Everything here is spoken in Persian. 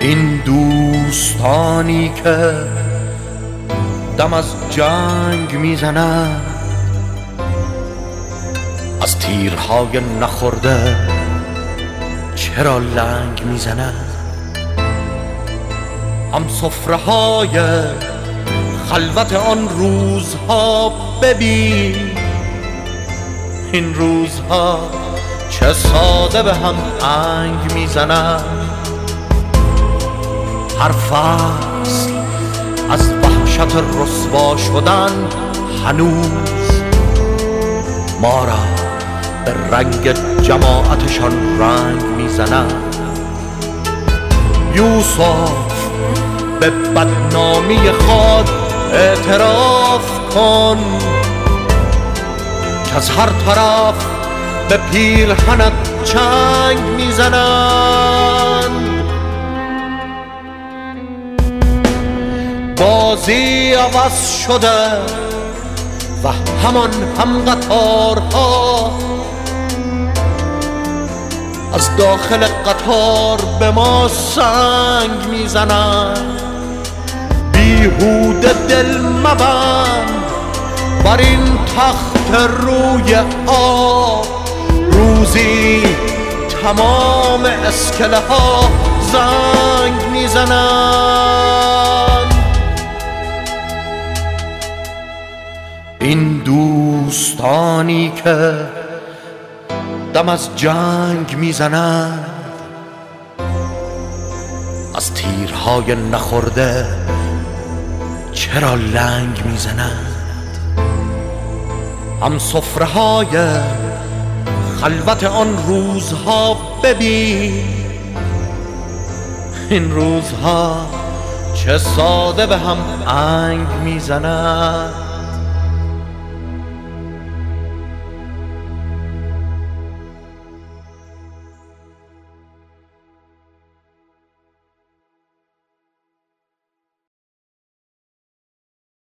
این دوستانی که دم از جنگ میزنند، از تیرهای نخورده چرا لنگ میزنند؟ هم سفره های خلوت آن روزها ببین، این روزها چه ساده به هم انگ میزنند. هر فصل از وحشت رسوا شدن هنوز ما را به رنگ جماعتشان رنگ میزنند. یوسف به بدنامی خود اعتراف کن که از هر طرف به پیرهنت چنگ میزنند. بازی عوض شده و همان هم قطارها از داخل قطار به ما سنگ میزنند. بیهوده دل مبند بر این تخت روی آب، روزی تمام اسکله ها زنگ میزنند. این دوستانی که دم از جنگ میزنند، از تیرهای نخورده چرا لنگ میزنند؟ هم سفره های خلوت آن روزها ببین، این روزها چه ساده به هم انگ میزنند.